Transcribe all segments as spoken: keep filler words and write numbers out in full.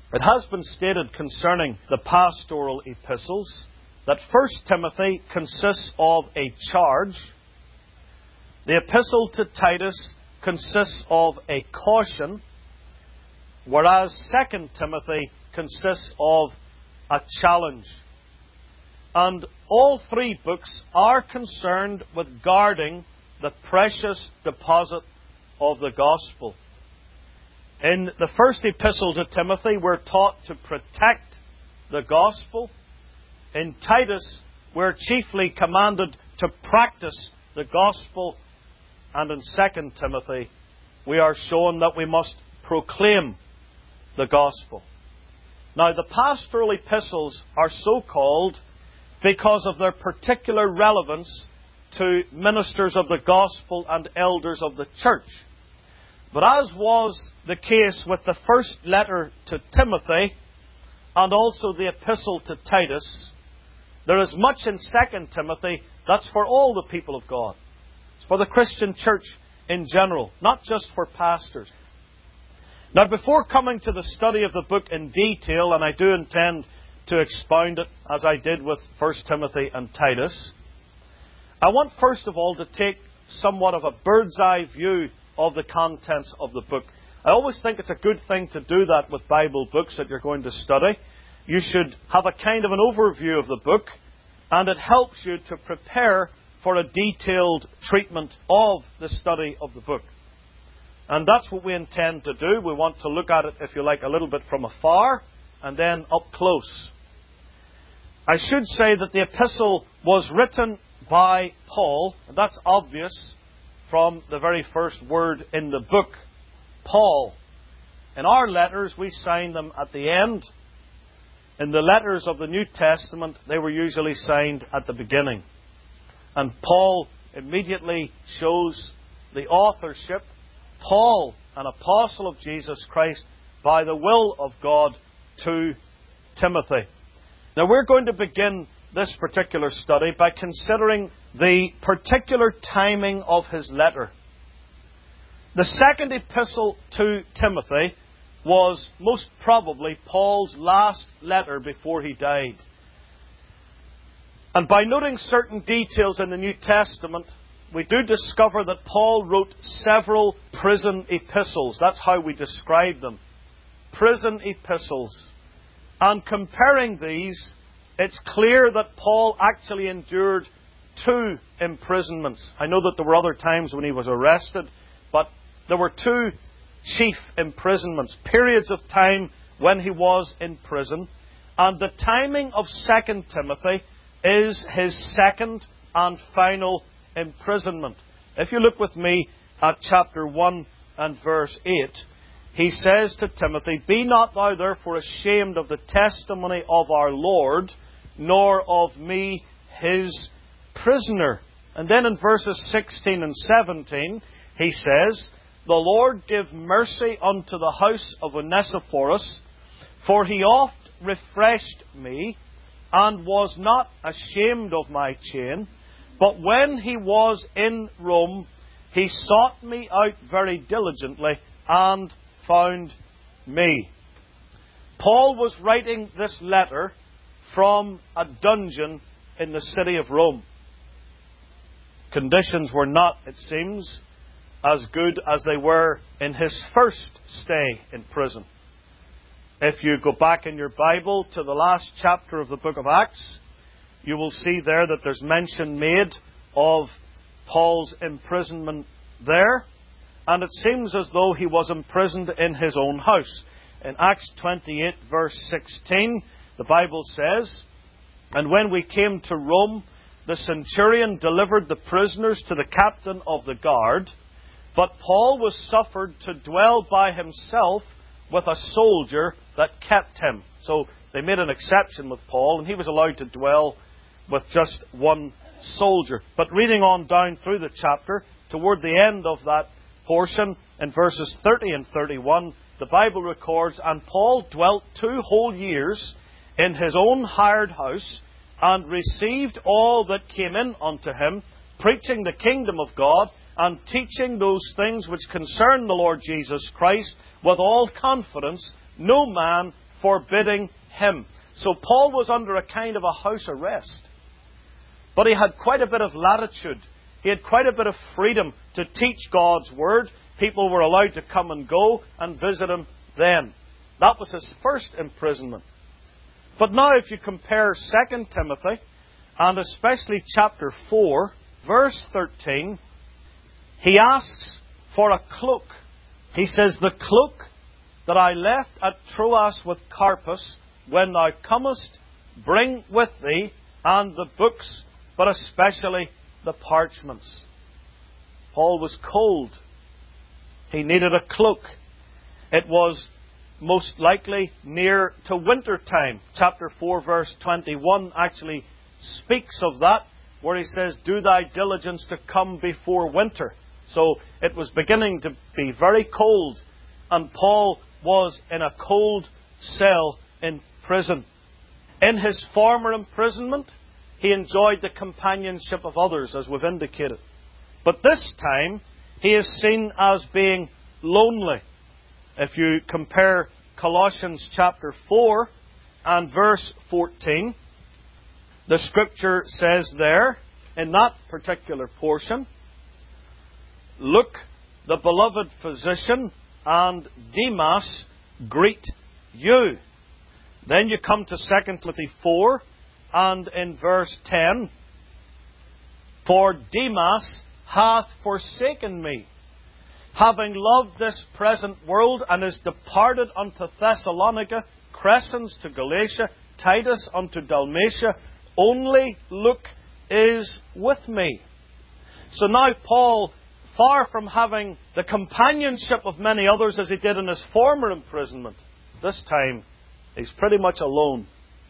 It has been stated concerning the pastoral epistles that First Timothy consists of a charge. The epistle to Titus consists of a caution, whereas Second Timothy consists of a challenge. And all three books are concerned with guarding the precious deposit of the gospel. In the first epistle to Timothy, we're taught to protect the gospel. In Titus, we're chiefly commanded to practice the gospel. And in Second Timothy, we are shown that we must proclaim the gospel. Now, the pastoral epistles are so called because of their particular relevance to ministers of the gospel and elders of the church. But as was the case with the first letter to Timothy and also the epistle to Titus, there is much in Second Timothy that's for all the people of God. It's for the Christian church in general, not just for pastors. Now, before coming to the study of the book in detail, and I do intend to expound it as I did with First Timothy and Titus, I want first of all to take somewhat of a bird's eye view of the contents of the book. I always think it's a good thing to do that with Bible books that you're going to study. You should have a kind of an overview of the book, and it helps you to prepare for a detailed treatment of the study of the book. And that's what we intend to do. We want to look at it, if you like, a little bit from afar, and then up close. I should say that the epistle was written by Paul, and that's obvious from the very first word in the book, Paul. In our letters, we sign them at the end. In the letters of the New Testament, they were usually signed at the beginning. And Paul immediately shows the authorship. Paul, an apostle of Jesus Christ, by the will of God, to Timothy. Now, we're going to begin this particular study by considering the particular timing of his letter. The second epistle to Timothy was most probably Paul's last letter before he died. And by noting certain details in the New Testament, we do discover that Paul wrote several prison epistles. That's how we describe them. Prison epistles. And comparing these, it's clear that Paul actually endured two imprisonments. I know that there were other times when he was arrested, but there were two chief imprisonments, periods of time when he was in prison. And the timing of Second Timothy is his second and final imprisonment. If you look with me at chapter one and verse eight, he says to Timothy, "Be not thou therefore ashamed of the testimony of our Lord, nor of me his prisoner." And then in verses sixteen and seventeen, he says, "The Lord give mercy unto the house of Onesiphorus, for he oft refreshed me, and was not ashamed of my chain. But when he was in Rome, he sought me out very diligently, and found me." Paul was writing this letter from a dungeon in the city of Rome. Conditions were not, it seems, as good as they were in his first stay in prison. If you go back in your Bible to the last chapter of the book of Acts, you will see there that there's mention made of Paul's imprisonment there. And it seems as though he was imprisoned in his own house. In Acts twenty-eight, verse sixteen, the Bible says, "And when we came to Rome, the centurion delivered the prisoners to the captain of the guard, but Paul was suffered to dwell by himself with a soldier that kept him." So they made an exception with Paul, and he was allowed to dwell with just one soldier. But reading on down through the chapter, toward the end of that portion, in verses thirty and thirty-one, the Bible records, "And Paul dwelt two whole years in his own hired house, and received all that came in unto him, preaching the kingdom of God, and teaching those things which concern the Lord Jesus Christ, with all confidence, no man forbidding him. So Paul was under a kind of a house arrest. But he had quite a bit of latitude. He had quite a bit of freedom to teach God's Word. People were allowed to come and go and visit him then. That was his first imprisonment. But now if you compare Second Timothy, and especially chapter four, verse thirteen, he asks for a cloak. He says, "The cloak that I left at Troas with Carpus, when thou comest, bring with thee, and the books, but especially the parchments." Paul was cold. He needed a cloak. It was most likely near to winter time. Chapter four, verse twenty-one actually speaks of that, where he says, "Do thy diligence to come before winter." So it was beginning to be very cold, and Paul was in a cold cell in prison. In his former imprisonment, he enjoyed the companionship of others, as we've indicated. But this time, he is seen as being lonely. If you compare Colossians chapter four and verse fourteen, the Scripture says there, in that particular portion, "Luke, the beloved physician, and Demas greet you." Then you come to Second Timothy four, and in verse ten, "For Demas hath forsaken me, having loved this present world, and is departed unto Thessalonica, Crescens to Galatia, Titus unto Dalmatia. Only Luke is with me." So now Paul, far from having the companionship of many others as he did in his former imprisonment, this time he's pretty much alone.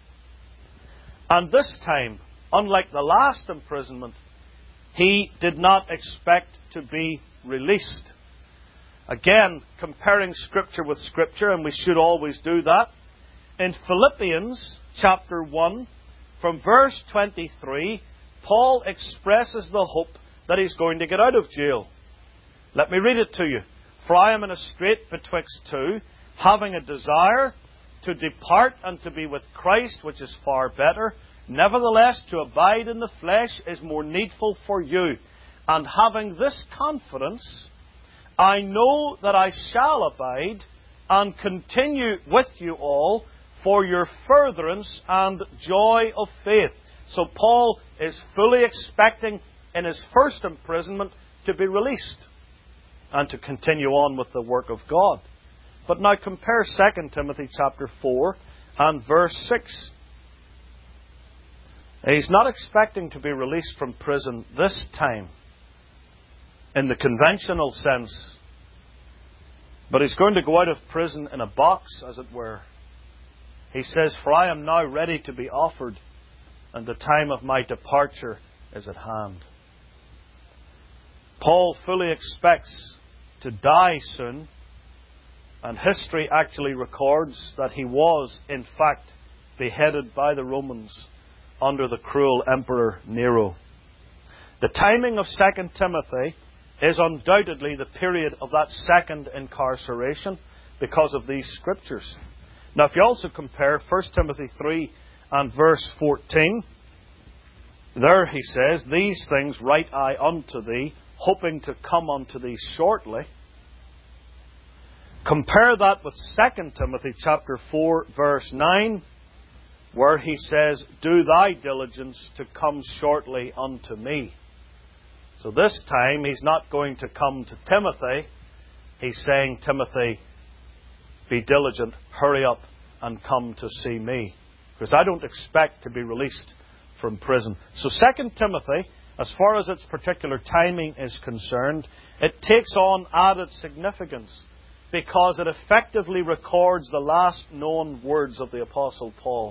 And this time, unlike the last imprisonment, he did not expect to be released. Again, comparing Scripture with Scripture, and we should always do that. In Philippians chapter one, from verse twenty-three, Paul expresses the hope that he's going to get out of jail. Let me read it to you. "For I am in a strait betwixt two, having a desire to depart and to be with Christ, which is far better. Nevertheless, to abide in the flesh is more needful for you. And having this confidence, I know that I shall abide and continue with you all for your furtherance and joy of faith." So Paul is fully expecting in his first imprisonment to be released and to continue on with the work of God. But now compare Second Timothy chapter four and verse six. He's not expecting to be released from prison this time in the conventional sense, but he's going to go out of prison in a box, as it were. He says, "For I am now ready to be offered, and the time of my departure is at hand." Paul fully expects to die soon, and history actually records that he was, in fact, beheaded by the Romans under the cruel Emperor Nero. The timing of Second Timothy is undoubtedly the period of that second incarceration because of these Scriptures. Now, if you also compare First Timothy three and verse fourteen, there he says, "These things write I unto thee, hoping to come unto thee shortly." Compare that with Second Timothy chapter four, verse nine, where he says, "Do thy diligence to come shortly unto me." So this time he's not going to come to Timothy. He's saying, "Timothy, be diligent, hurry up and come to see me, because I don't expect to be released from prison." So Second Timothy, as far as its particular timing is concerned, it takes on added significance because it effectively records the last known words of the Apostle Paul.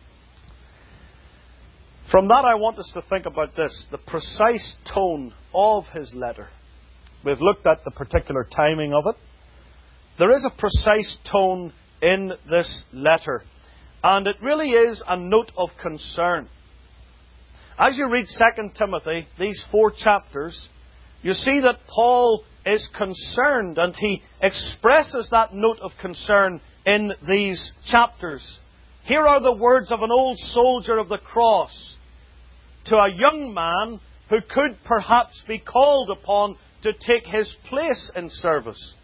From that, I want us to think about this, the precise tone of his letter. We've looked at the particular timing of it. There is a precise tone in this letter, and it really is a note of concern. As you read Second Timothy, these four chapters, you see that Paul is concerned, and he expresses that note of concern in these chapters. Here are the words of an old soldier of the cross to a young man who could perhaps be called upon to take his place in service.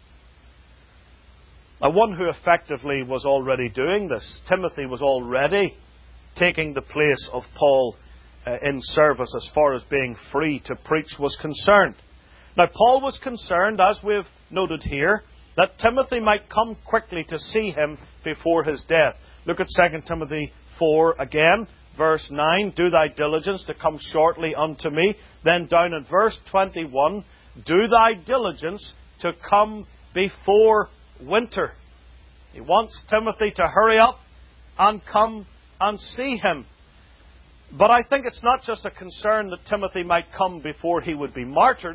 Now, one who effectively was already doing this. Timothy was already taking the place of Paul uh, in service as far as being free to preach was concerned. Now, Paul was concerned, as we've noted here, that Timothy might come quickly to see him before his death. Look at Second Timothy four again, verse nine. Do thy diligence to come shortly unto me. Then down in verse twenty-one, do thy diligence to come before winter. He wants Timothy to hurry up and come and see him. But I think it's not just a concern that Timothy might come before he would be martyred.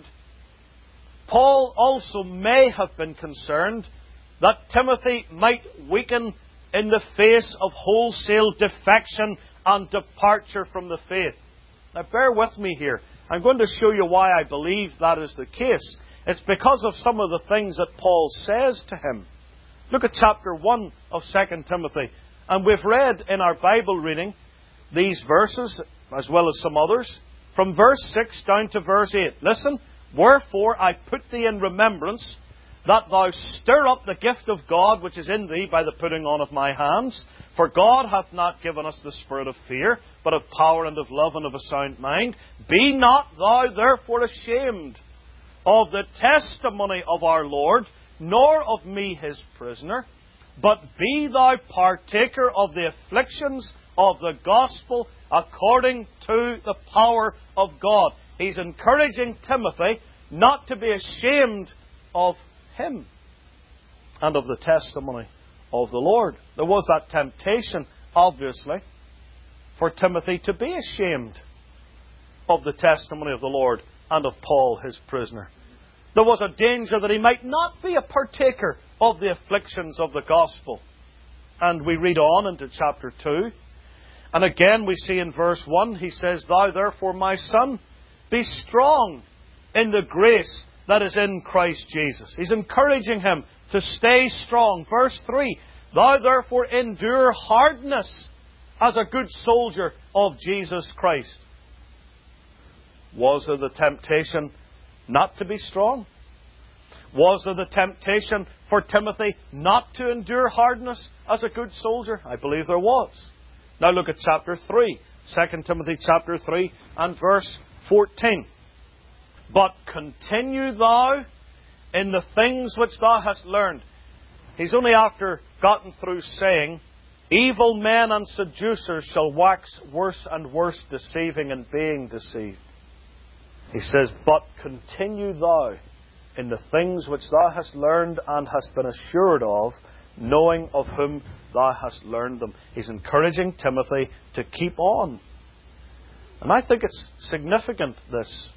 Paul also may have been concerned that Timothy might weaken in the face of wholesale defection and departure from the faith. Now bear with me here. I'm going to show you why I believe that is the case. It's because of some of the things that Paul says to him. Look at chapter one of Second Timothy. And we've read in our Bible reading these verses, as well as some others, from verse six down to verse eight. Listen. Wherefore I put thee in remembrance, that thou stir up the gift of God which is in thee by the putting on of my hands. For God hath not given us the spirit of fear, but of power and of love and of a sound mind. Be not thou therefore ashamed of the testimony of our Lord, nor of me his prisoner, but be thou partaker of the afflictions of the gospel according to the power of God. He's encouraging Timothy not to be ashamed of him and of the testimony of the Lord. There was that temptation, obviously, for Timothy to be ashamed of the testimony of the Lord and of Paul, his prisoner. There was a danger that he might not be a partaker of the afflictions of the gospel. And we read on into chapter two. And again we see in verse one, he says, Thou therefore, my son, be strong in the grace that is in Christ Jesus. He's encouraging him to stay strong. Verse three, Thou therefore endure hardness as a good soldier of Jesus Christ. Was there the temptation not to be strong? Was there the temptation for Timothy not to endure hardness as a good soldier? I believe there was. Now look at chapter three. Second Timothy chapter three and verse fourteen. But continue thou in the things which thou hast learned. He's only after gotten through saying, Evil men and seducers shall wax worse and worse, deceiving and being deceived. He says, But continue thou in the things which thou hast learned and hast been assured of, knowing of whom thou hast learned them. He's encouraging Timothy to keep on. And I think it's significant, this.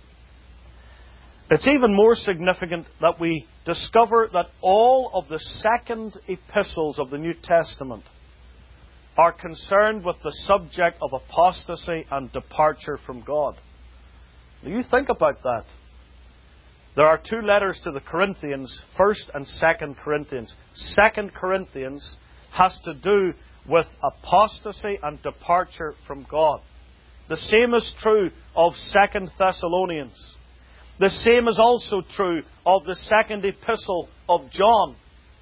It's even more significant that we discover that all of the second epistles of the New Testament are concerned with the subject of apostasy and departure from God. Now you think about that. There are two letters to the Corinthians, First and Second Corinthians. Second Corinthians has to do with apostasy and departure from God. The same is true of Second Thessalonians. The same is also true of the second epistle of John.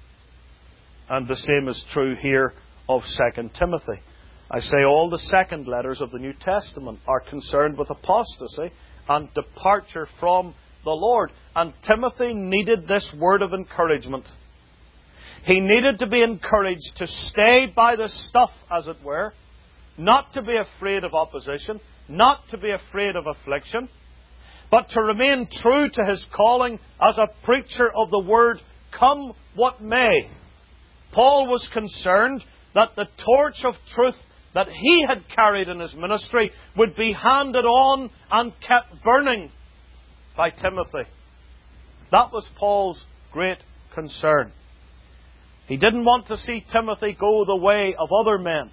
And the same is true here of Second Timothy. I say all the second letters of the New Testament are concerned with apostasy and departure from the Lord. And Timothy needed this word of encouragement. He needed to be encouraged to stay by the stuff, as it were, not to be afraid of opposition, not to be afraid of affliction, but to remain true to his calling as a preacher of the Word, come what may. Paul was concerned that the torch of truth that he had carried in his ministry would be handed on and kept burning by Timothy. That was Paul's great concern. He didn't want to see Timothy go the way of other men.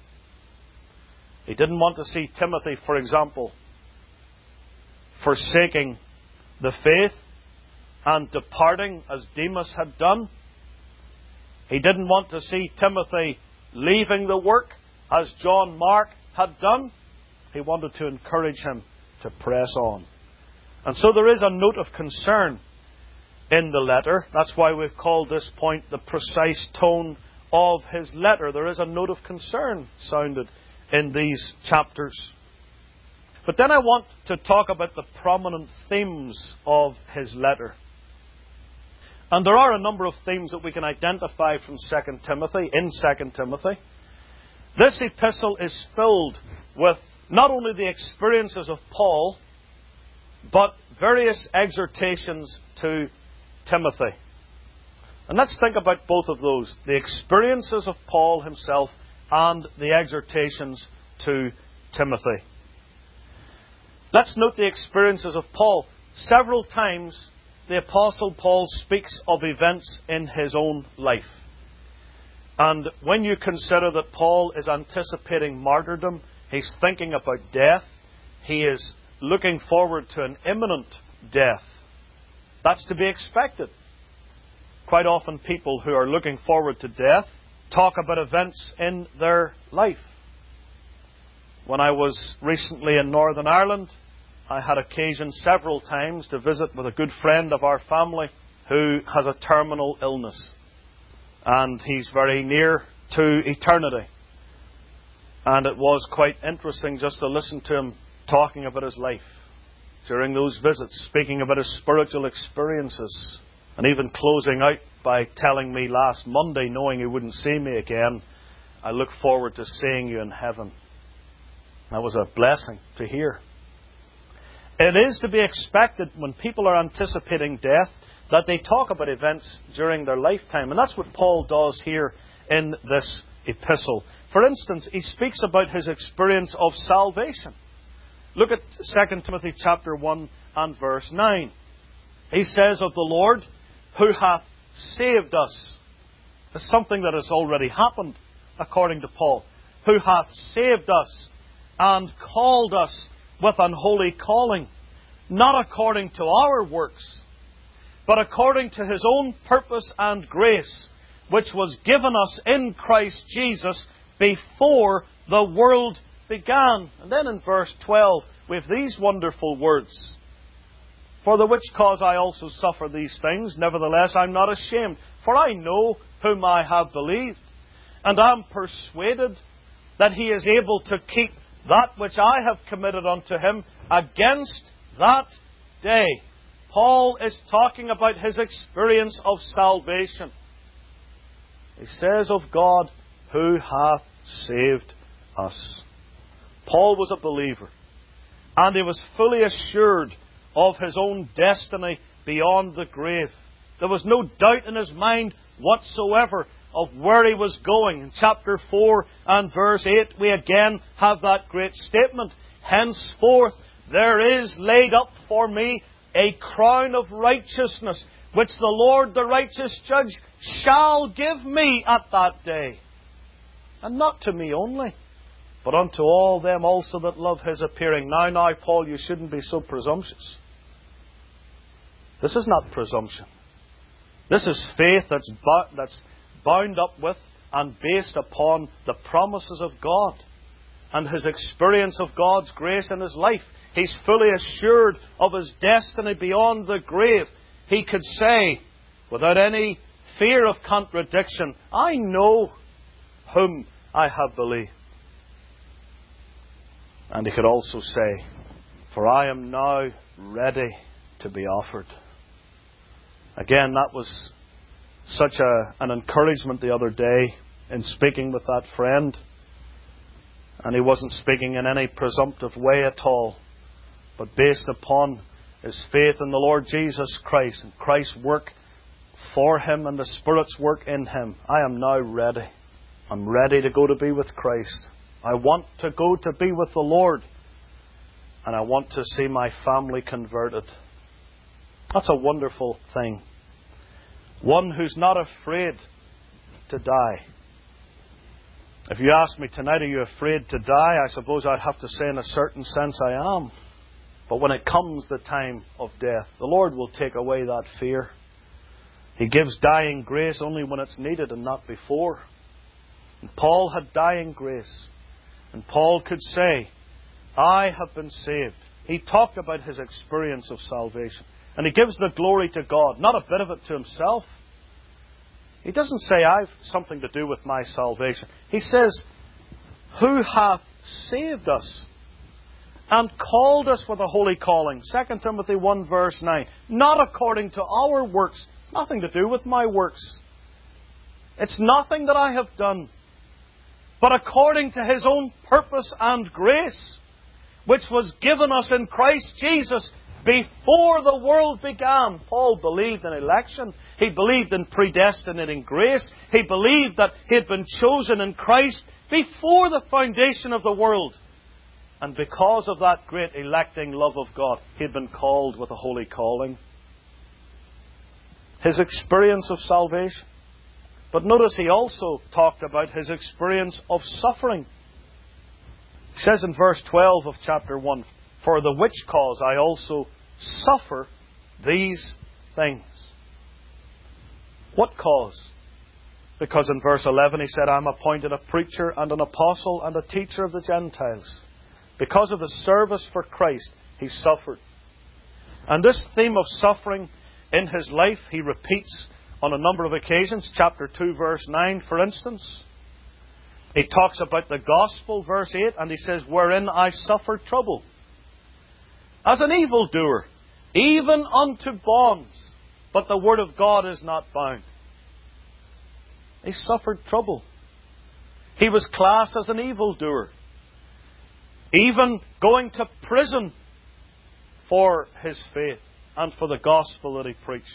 He didn't want to see Timothy, for example, forsaking the faith and departing as Demas had done. He didn't want to see Timothy leaving the work as John Mark had done. He wanted to encourage him to press on. And so there is a note of concern in the letter. That's why we've called this point the precise tone of his letter. There is a note of concern sounded in these chapters. But then I want to talk about the prominent themes of his letter. And there are a number of themes that we can identify from Second Timothy, in Second Timothy. This epistle is filled with not only the experiences of Paul, but various exhortations to Timothy. And let's think about both of those, the experiences of Paul himself and the exhortations to Timothy. Let's note the experiences of Paul. Several times the Apostle Paul speaks of events in his own life. And when you consider that Paul is anticipating martyrdom, he's thinking about death, he is looking forward to an imminent death. That's to be expected. Quite often people who are looking forward to death talk about events in their life. When I was recently in Northern Ireland, I had occasion several times to visit with a good friend of our family who has a terminal illness. And he's very near to eternity. And it was quite interesting just to listen to him talking about his life during those visits, speaking about his spiritual experiences, and even closing out by telling me last Monday, knowing he wouldn't see me again, I look forward to seeing you in heaven. That was a blessing to hear. It is to be expected when people are anticipating death that they talk about events during their lifetime. And that's what Paul does here in this epistle. For instance, he speaks about his experience of salvation. Look at Second Timothy chapter one and verse nine. He says of the Lord, who hath saved us. It's something that has already happened, according to Paul. Who hath saved us and called us with an holy calling, not according to our works, but according to His own purpose and grace, which was given us in Christ Jesus before the world began. And then in verse twelve, we have these wonderful words. For the which cause I also suffer these things, nevertheless I am not ashamed, for I know whom I have believed, and am persuaded that He is able to keep that which I have committed unto Him against that day. Paul is talking about his experience of salvation. He says of God, who hath saved us. Paul was a believer, and he was fully assured of his own destiny beyond the grave. There was no doubt in his mind whatsoever of where he was going. In chapter four and verse eight, we again have that great statement. Henceforth there is laid up for me a crown of righteousness, which the Lord the righteous judge shall give me at that day. And not to me only, but unto all them also that love His appearing. Now, now, Paul, you shouldn't be so presumptuous. This is not presumption. This is faith that's, bo- that's bound up with and based upon the promises of God and his experience of God's grace in his life. He's fully assured of his destiny beyond the grave. He could say, without any fear of contradiction, I know whom I have believed. And he could also say, for I am now ready to be offered. Again, that was such a, an encouragement the other day in speaking with that friend. And he wasn't speaking in any presumptive way at all, but based upon his faith in the Lord Jesus Christ and Christ's work for him and the Spirit's work in him. I am now ready. I'm ready to go to be with Christ. I want to go to be with the Lord. And I want to see my family converted. That's a wonderful thing. One who's not afraid to die. If you ask me tonight, are you afraid to die? I suppose I'd have to say in a certain sense I am. But when it comes the time of death, the Lord will take away that fear. He gives dying grace only when it's needed and not before. And Paul had dying grace. And Paul could say, I have been saved. He talked about his experience of salvation. And he gives the glory to God, not a bit of it to himself. He doesn't say, I've something to do with my salvation. He says, who hath saved us and called us with a holy calling? Second Timothy one verse nine. Not according to our works. It's nothing to do with my works. It's nothing that I have done. But according to His own purpose and grace, which was given us in Christ Jesus before the world began. Paul believed in election. He believed in predestinating grace. He believed that he had been chosen in Christ before the foundation of the world. And because of that great electing love of God, he had been called with a holy calling. His experience of salvation. But notice he also talked about his experience of suffering. He says in verse twelve of chapter one, for the which cause I also suffer these things. What cause? Because in verse eleven he said, I am appointed a preacher and an apostle and a teacher of the Gentiles. Because of his service for Christ, he suffered. And this theme of suffering in his life he repeats on a number of occasions. Chapter two, verse nine, for instance. He talks about the gospel, verse eight, and he says, wherein I suffered trouble, as an evildoer, even unto bonds, but the word of God is not bound. He suffered trouble. He was classed as an evildoer, even going to prison for his faith and for the gospel that he preached.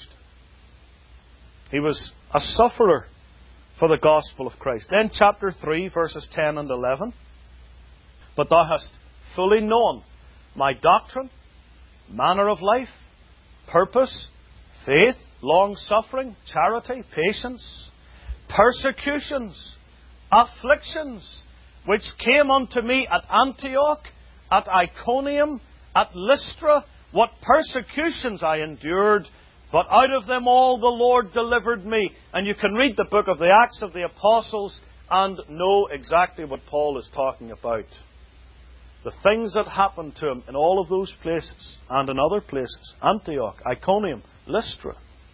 He was a sufferer for the gospel of Christ. Then chapter three, verses ten and eleven. But thou hast fully known my doctrine, manner of life, purpose, faith, long-suffering, charity, patience, persecutions, afflictions, which came unto me at Antioch, at Iconium, at Lystra, what persecutions I endured, but out of them all the Lord delivered me. And you can read the book of the Acts of the Apostles and know exactly what Paul is talking about. The things that happened to him in all of those places and in other places. Antioch, Iconium, Lystra.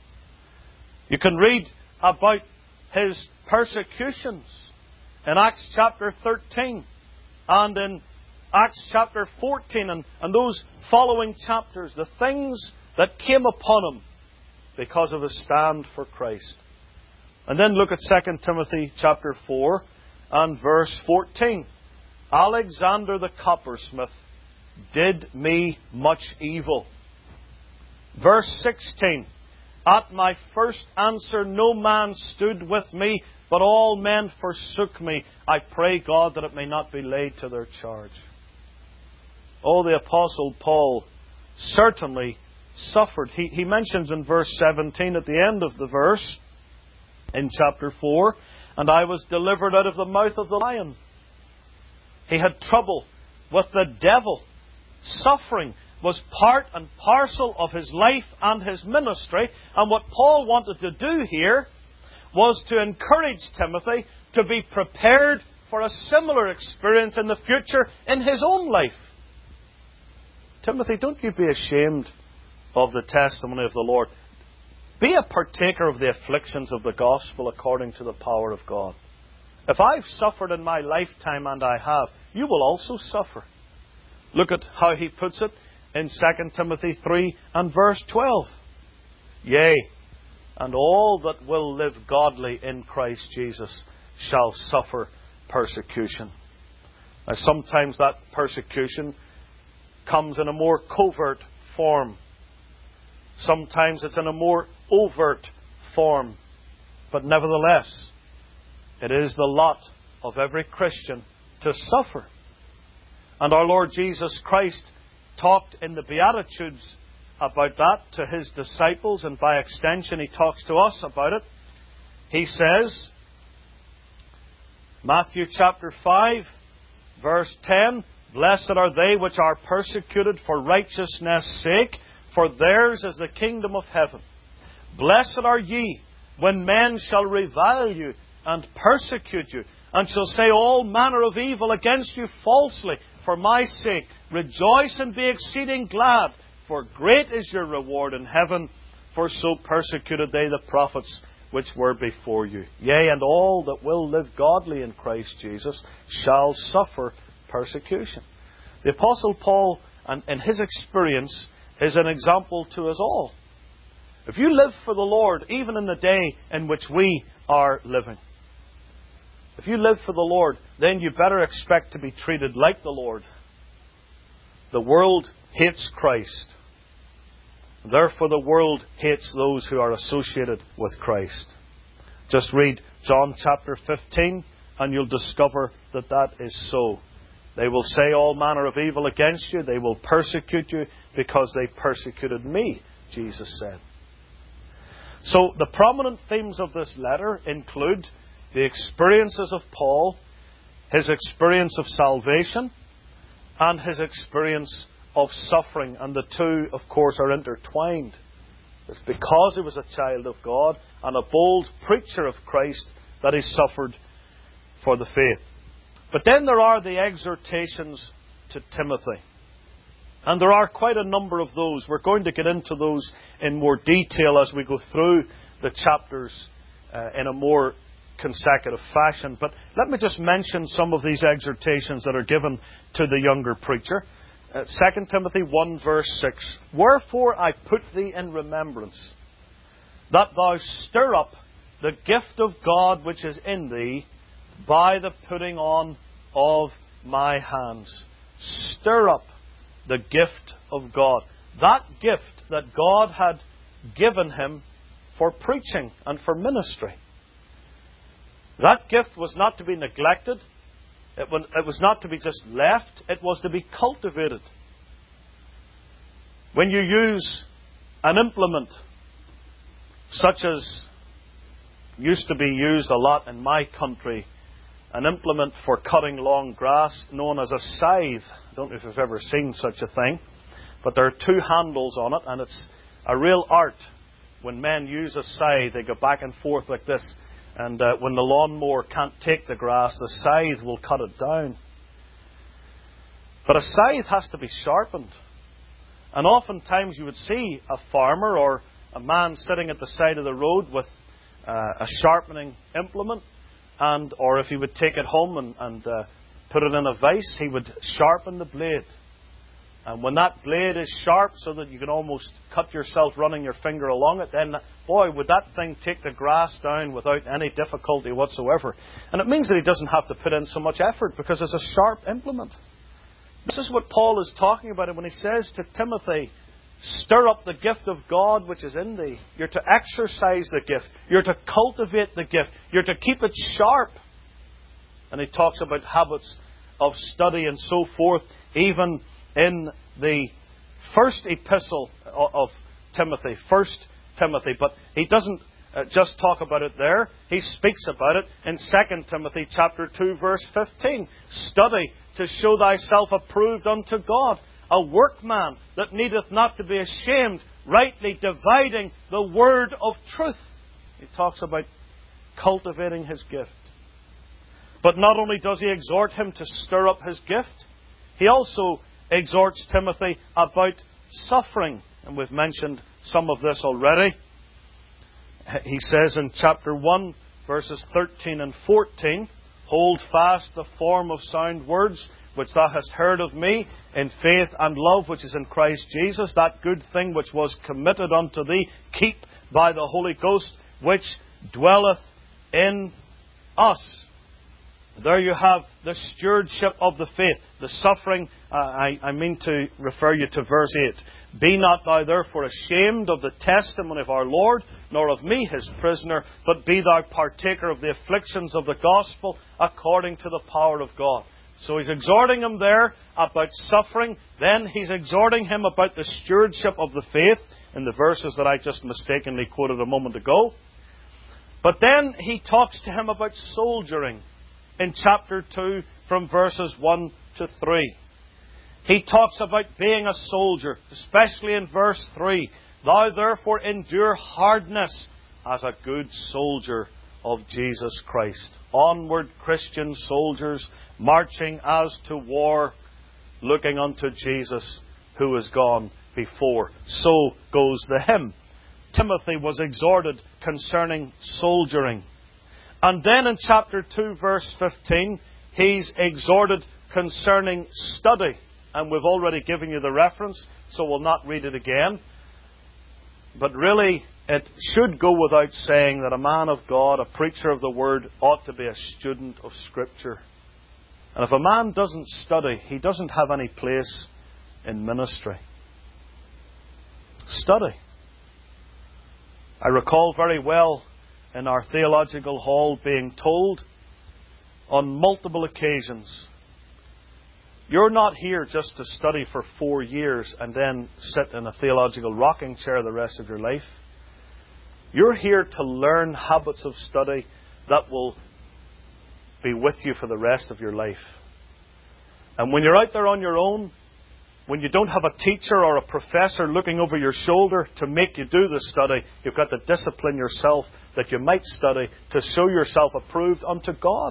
You can read about his persecutions in Acts chapter thirteen and in Acts chapter fourteen and, and those following chapters. The things that came upon him because of his stand for Christ. And then look at Second Timothy chapter four and verse fourteen. Alexander the coppersmith did me much evil. Verse sixteen. At my first answer no man stood with me, but all men forsook me. I pray God that it may not be laid to their charge. Oh, the Apostle Paul certainly suffered. He, he mentions in verse seventeen at the end of the verse in chapter four, and I was delivered out of the mouth of the lion. He had trouble with the devil. Suffering was part and parcel of his life and his ministry. And what Paul wanted to do here was to encourage Timothy to be prepared for a similar experience in the future in his own life. Timothy, don't you be ashamed of the testimony of the Lord. Be a partaker of the afflictions of the gospel according to the power of God. If I've suffered in my lifetime, and I have, you will also suffer. Look at how he puts it in Second Timothy three and verse twelve. Yea, and all that will live godly in Christ Jesus shall suffer persecution. Now sometimes that persecution comes in a more covert form. Sometimes it's in a more overt form. But nevertheless, it is the lot of every Christian to suffer. And our Lord Jesus Christ talked in the Beatitudes about that to His disciples, and by extension He talks to us about it. He says, Matthew chapter five, verse ten, Blessed are they which are persecuted for righteousness' sake, for theirs is the kingdom of heaven. Blessed are ye, when men shall revile you, and persecute you, and shall say all manner of evil against you falsely, for my sake. Rejoice and be exceeding glad, for great is your reward in heaven, for so persecuted they the prophets which were before you. Yea, and all that will live godly in Christ Jesus shall suffer persecution. The Apostle Paul, and in his experience, is an example to us all. If you live for the Lord, even in the day in which we are living, if you live for the Lord, then you better expect to be treated like the Lord. The world hates Christ. Therefore, the world hates those who are associated with Christ. Just read John chapter fifteen, and you'll discover that that is so. They will say all manner of evil against you. They will persecute you because they persecuted me, Jesus said. So the prominent themes of this letter include the experiences of Paul, his experience of salvation, and his experience of suffering. And the two, of course, are intertwined. It's because he was a child of God and a bold preacher of Christ that he suffered for the faith. But then there are the exhortations to Timothy. And there are quite a number of those. We're going to get into those in more detail as we go through the chapters uh, in a more consecutive fashion. But let me just mention some of these exhortations that are given to the younger preacher. Uh, Second Timothy one verse six. Wherefore I put thee in remembrance, that thou stir up the gift of God which is in thee by the putting on of my hands. Stir up the gift of God. That gift that God had given him for preaching and for ministry. That gift was not to be neglected. It was not to be just left. It was to be cultivated. When you use an implement such as used to be used a lot in my country, an implement for cutting long grass known as a scythe. I don't know if you've ever seen such a thing, but there are two handles on it, and it's a real art. When men use a scythe, they go back and forth like this, and uh, when the lawnmower can't take the grass, the scythe will cut it down. But a scythe has to be sharpened. And oftentimes you would see a farmer or a man sitting at the side of the road with uh, a sharpening implement, and or if he would take it home and, and uh, put it in a vise, he would sharpen the blade. And when that blade is sharp so that you can almost cut yourself running your finger along it, then, boy, would that thing take the grass down without any difficulty whatsoever. And it means that he doesn't have to put in so much effort because it's a sharp implement. This is what Paul is talking about when he says to Timothy, stir up the gift of God which is in thee. You're to exercise the gift. You're to cultivate the gift. You're to keep it sharp. And he talks about habits of study and so forth, even in the first epistle of Timothy, First Timothy. But he doesn't uh, just talk about it there. He speaks about it in Second Timothy chapter two, verse fifteen. Study to show thyself approved unto God, a workman that needeth not to be ashamed, rightly dividing the word of truth. He talks about cultivating his gift. But not only does he exhort him to stir up his gift, he also exhorts Timothy about suffering. And we've mentioned some of this already. He says in chapter one, verses thirteen and fourteen, hold fast the form of sound words which thou hast heard of me, in faith and love which is in Christ Jesus. That good thing which was committed unto thee, keep by the Holy Ghost which dwelleth in us. There you have the stewardship of the faith, the suffering. Uh, I, I mean to refer you to verse eight. Be not thou therefore ashamed of the testimony of our Lord, nor of me his prisoner, but be thou partaker of the afflictions of the gospel according to the power of God. So he's exhorting him there about suffering. Then he's exhorting him about the stewardship of the faith in the verses that I just mistakenly quoted a moment ago. But then he talks to him about soldiering in chapter two from verses one to three. He talks about being a soldier, especially in verse three. Thou therefore endure hardness as a good soldier of Jesus Christ. Onward, Christian soldiers, marching as to war, looking unto Jesus, who is gone before. So goes the hymn. Timothy was exhorted concerning soldiering. And then in chapter two, verse fifteen, he's exhorted concerning study. And we've already given you the reference, so we'll not read it again. But really, it should go without saying that a man of God, a preacher of the Word, ought to be a student of Scripture. And if a man doesn't study, he doesn't have any place in ministry. Study. I recall very well in our theological hall being told on multiple occasions, you're not here just to study for four years and then sit in a theological rocking chair the rest of your life. You're here to learn habits of study that will be with you for the rest of your life. And when you're out there on your own, when you don't have a teacher or a professor looking over your shoulder to make you do the study, you've got to discipline yourself that you might study to show yourself approved unto God.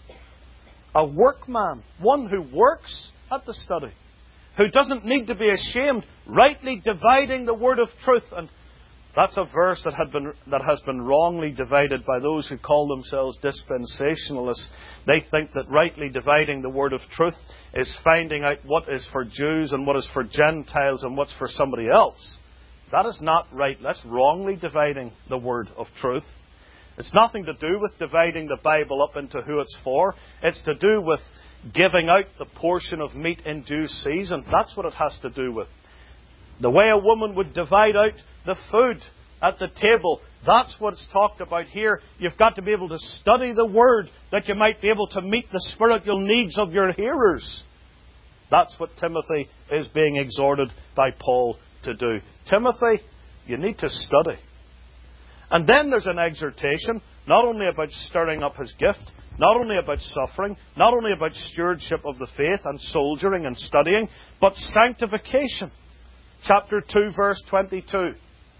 A workman, one who works at the study, who doesn't need to be ashamed, rightly dividing the word of truth. And that's a verse that had been that has been wrongly divided by those who call themselves dispensationalists. They think that rightly dividing the word of truth is finding out what is for Jews and what is for Gentiles and what's for somebody else. That is not right. That's wrongly dividing the word of truth. It's nothing to do with dividing the Bible up into who it's for. It's to do with giving out the portion of meat in due season. That's what it has to do with. The way a woman would divide out the food at the table, that's what's talked about here. You've got to be able to study the Word that you might be able to meet the spiritual needs of your hearers. That's what Timothy is being exhorted by Paul to do. Timothy, you need to study. And then there's an exhortation, not only about stirring up his gift, not only about suffering, not only about stewardship of the faith and soldiering and studying, but sanctification. Chapter two, verse twenty-two.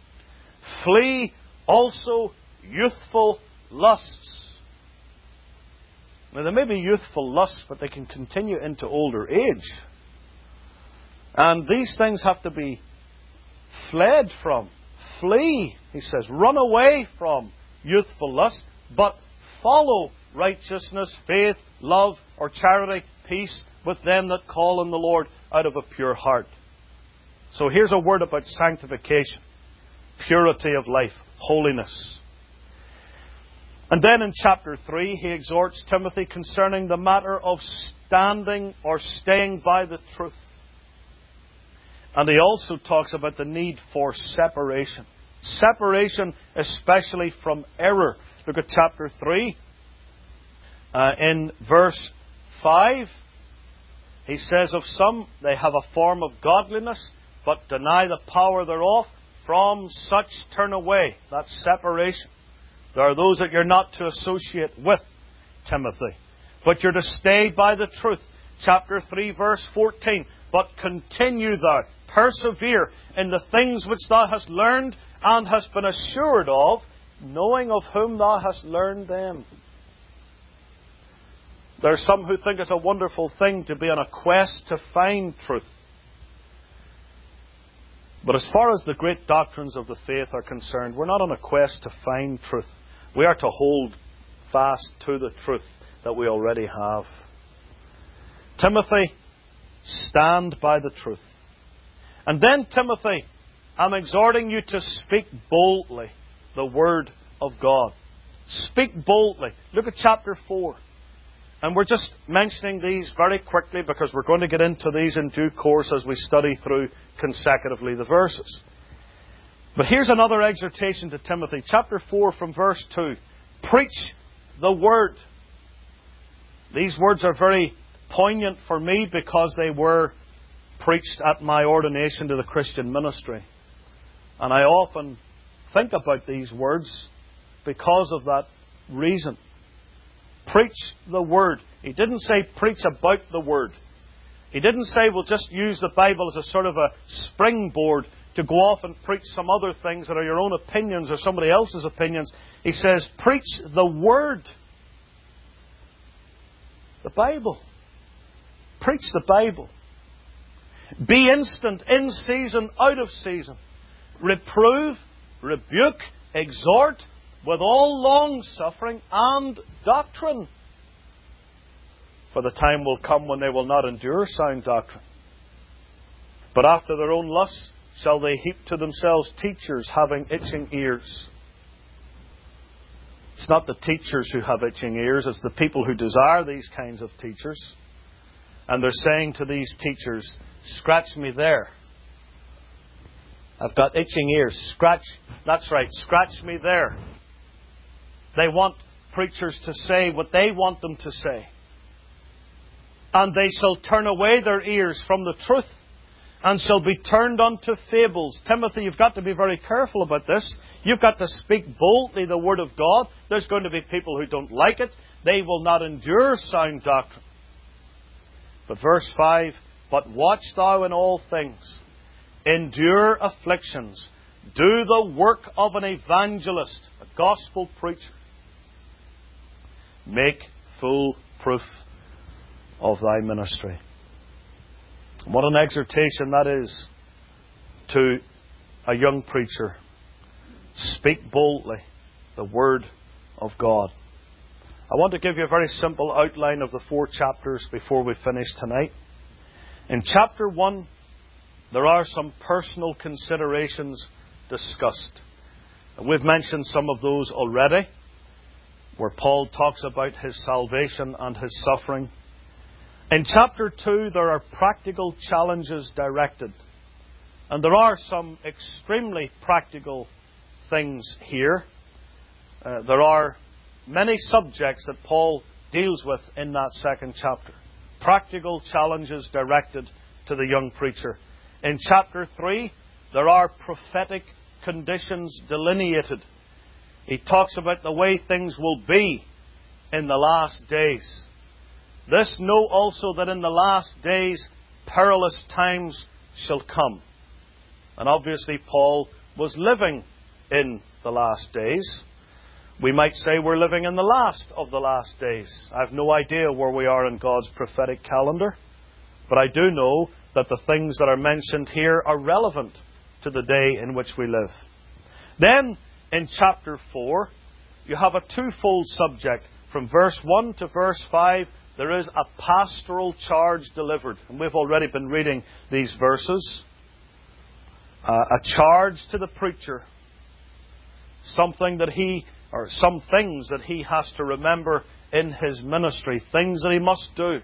Flee also youthful lusts. Now, there may be youthful lusts, but they can continue into older age. And these things have to be fled from. Flee, he says. Run away from youthful lust, but follow righteousness, faith, love, or charity, peace with them that call on the Lord out of a pure heart. So here's a word about sanctification, purity of life, holiness. And then in chapter three, he exhorts Timothy concerning the matter of standing or staying by the truth. And he also talks about the need for separation. Separation especially from error. Look at chapter three. Uh, in verse five, he says of some, they have a form of godliness, but deny the power thereof. From such turn away. That's separation. There are those that you're not to associate with, Timothy. But you're to stay by the truth. Chapter three, verse fourteen. But continue thou, persevere in the things which thou hast learned and hast been assured of, knowing of whom thou hast learned them. There are some who think it's a wonderful thing to be on a quest to find truth. But as far as the great doctrines of the faith are concerned, we're not on a quest to find truth. We are to hold fast to the truth that we already have. Timothy, stand by the truth. And then, Timothy, I'm exhorting you to speak boldly the Word of God. Speak boldly. Look at chapter four. And we're just mentioning these very quickly because we're going to get into these in due course as we study through consecutively the verses. But here's another exhortation to Timothy. Chapter four from verse two. Preach the Word. These words are very poignant for me because they were preached at my ordination to the Christian ministry. And I often think about these words because of that reason. Preach the Word. He didn't say preach about the Word. He didn't say, we'll just use the Bible as a sort of a springboard to go off and preach some other things that are your own opinions or somebody else's opinions. He says, preach the Word. The Bible. Preach the Bible. Be instant, in season, out of season. Reprove, rebuke, exhort, with all long suffering and doctrine. For the time will come when they will not endure sound doctrine. But after their own lusts shall they heap to themselves teachers having itching ears. It's not the teachers who have itching ears, it's the people who desire these kinds of teachers. And they're saying to these teachers, scratch me there. I've got itching ears. Scratch, that's right, scratch me there. They want preachers to say what they want them to say. And they shall turn away their ears from the truth, and shall be turned unto fables. Timothy, you've got to be very careful about this. You've got to speak boldly the Word of God. There's going to be people who don't like it. They will not endure sound doctrine. But verse five, but watch thou in all things, endure afflictions, do the work of an evangelist, a gospel preacher. Make full proof of thy ministry. What an exhortation that is to a young preacher. Speak boldly the Word of God. I want to give you a very simple outline of the four chapters before we finish tonight. In chapter one, there are some personal considerations discussed. And we've mentioned some of those already, where Paul talks about his salvation and his suffering. In chapter two, there are practical challenges directed. And there are some extremely practical things here. Uh, there are many subjects that Paul deals with in that second chapter. Practical challenges directed to the young preacher. In chapter three, there are prophetic conditions delineated. He talks about the way things will be in the last days. This know also that in the last days perilous times shall come. And obviously Paul was living in the last days. We might say we're living in the last of the last days. I have no idea where we are in God's prophetic calendar. But I do know that the things that are mentioned here are relevant to the day in which we live. Then, in chapter four, you have a twofold subject. From verse one to verse five, there is a pastoral charge delivered. And we've already been reading these verses. Uh, a charge to the preacher. Something that he, or some things that he has to remember in his ministry. Things that he must do.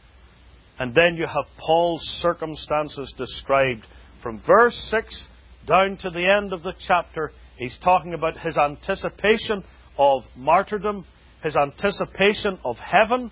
And then you have Paul's circumstances described. From verse six down to the end of the chapter, he's talking about his anticipation of martyrdom, his anticipation of heaven,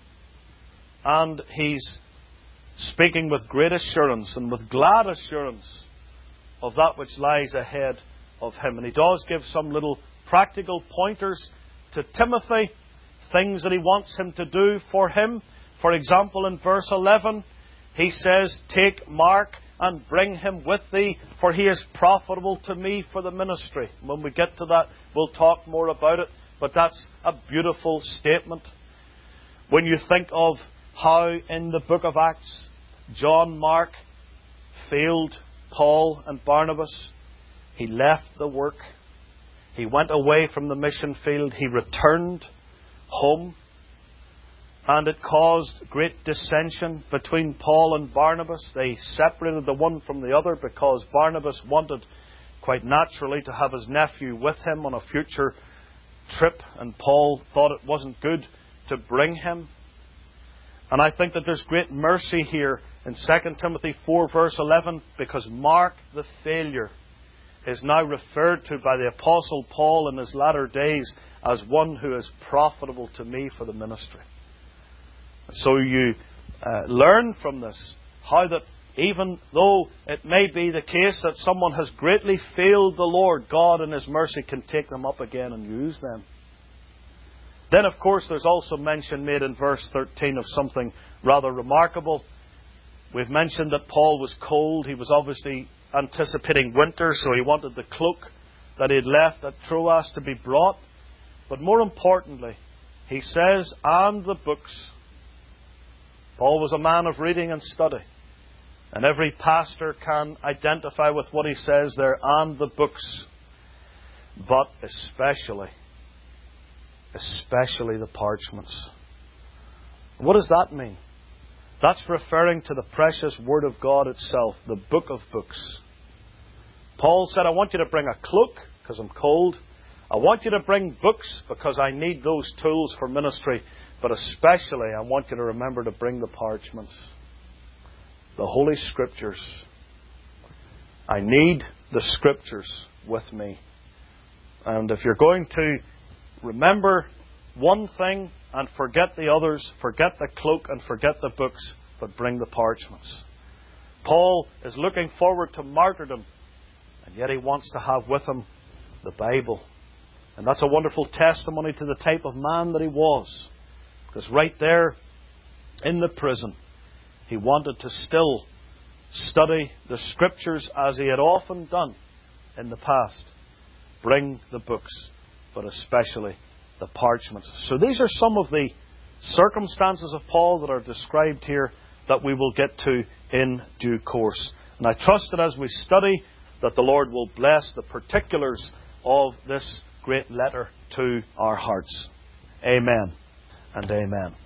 and he's speaking with great assurance and with glad assurance of that which lies ahead of him. And he does give some little practical pointers to Timothy, things that he wants him to do for him. For example, in verse eleven, he says, take Mark and bring him with thee, for he is profitable to me for the ministry. When we get to that, we'll talk more about it. But that's a beautiful statement. When you think of how in the book of Acts, John Mark failed Paul and Barnabas. He left the work. He went away from the mission field. He returned home. And it caused great dissension between Paul and Barnabas. They separated the one from the other because Barnabas wanted, quite naturally, to have his nephew with him on a future trip. And Paul thought it wasn't good to bring him. And I think that there's great mercy here in Second Timothy four verse eleven, because Mark the failure is now referred to by the Apostle Paul in his latter days as one who is profitable to me for the ministry. So you uh, learn from this how that even though it may be the case that someone has greatly failed the Lord, God in His mercy can take them up again and use them. Then, of course, there's also mention made in verse thirteen of something rather remarkable. We've mentioned that Paul was cold. He was obviously anticipating winter, so he wanted the cloak that he had left at Troas to be brought. But more importantly, he says, and the books. Paul was a man of reading and study. And every pastor can identify with what he says there, and the books. But especially, especially the parchments. What does that mean? That's referring to the precious Word of God itself, the book of books. Paul said, I want you to bring a cloak because I'm cold. I want you to bring books because I need those tools for ministry. But especially, I want you to remember to bring the parchments, the Holy Scriptures. I need the Scriptures with me. And if you're going to remember one thing and forget the others, forget the cloak and forget the books, but bring the parchments. Paul is looking forward to martyrdom, and yet he wants to have with him the Bible. And that's a wonderful testimony to the type of man that he was. Because right there in the prison, he wanted to still study the Scriptures as he had often done in the past. Bring the books, but especially the parchments. So these are some of the circumstances of Paul that are described here that we will get to in due course. And I trust that as we study, that the Lord will bless the particulars of this great letter to our hearts. Amen and amen.